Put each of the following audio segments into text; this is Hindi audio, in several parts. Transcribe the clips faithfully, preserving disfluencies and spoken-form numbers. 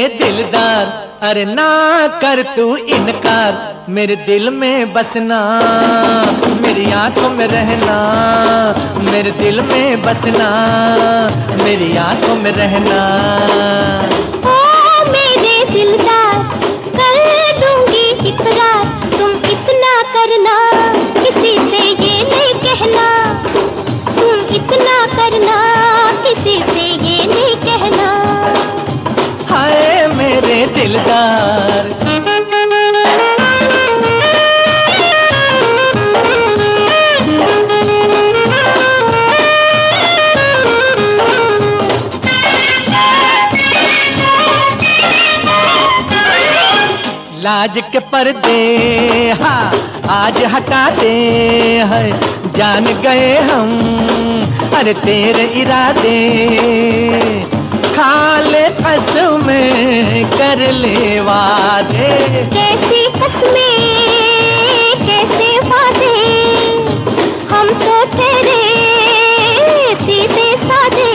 दिलदार, अरे ना कर तू इनकार, मेरे दिल में बसना, मेरी आंखों में रहना, मेरे दिल में बसना, मेरी आंखों में रहना। ओ मेरे दिलदार, कर दूंगी इकरार, तुम इतना करना, किसी से ये नहीं कहना, तुम इतना करना, किसी से ये नहीं कहना। हाय मेरे दिलदार, लाज के पर्दे हाँ आज हटा दे है, जान गए हम अरे तेरे इरादे, खा ले कसमें कर ले वादे। कैसी कसमें कैसे वादे, हम तो तेरे सीधे साधे,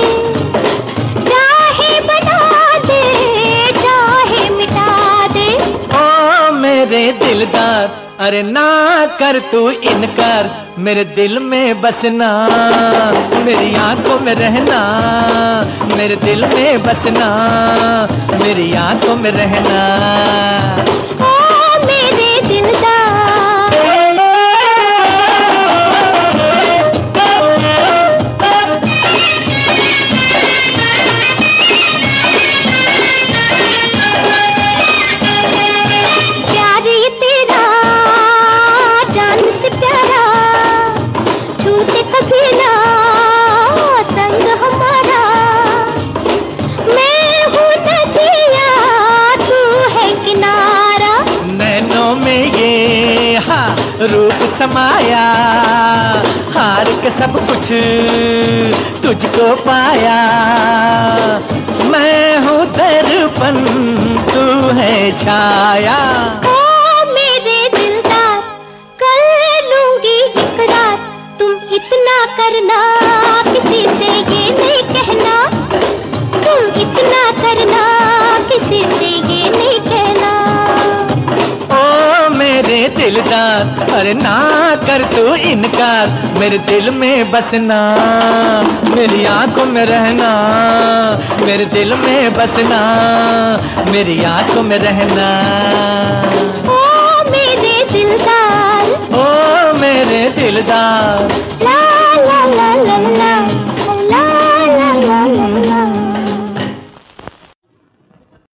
चाहे बना दे चाहे मिटा दे। ओ मेरे दिलदार, अरे ना कर तू इनकार, मेरे दिल में बसना, मेरी आंखों में रहना, मेरे दिल में बसना, मेरी आंखों में रहना। ओ मेरे दिलदार, प्यार ये तेरा जान से प्यारा, छूटे कभी ना संग हमारा। मैं हूँ नदिया तू है किनारा, नैनों में ये हाँ रूप समाया, हार के सब कुछ तुझको पाया। मैं हूँ दर्पण तू है छाया। ओ मेरे दिलदार, कर लूंगी इकरार, तुम इतना करना, किसी से ये नहीं कहना, तुम इतना करना, किसी से ये नहीं कहना। ओ मेरे दिलदार, अरे ना कर तू इनकार, मेरे दिल में बसना, मेरी आंखों में रहना, मेरे दिल में बसना, मेरी आंखों में रहना। ओ मेरे दिलदार, ओ मेरे दिलदार।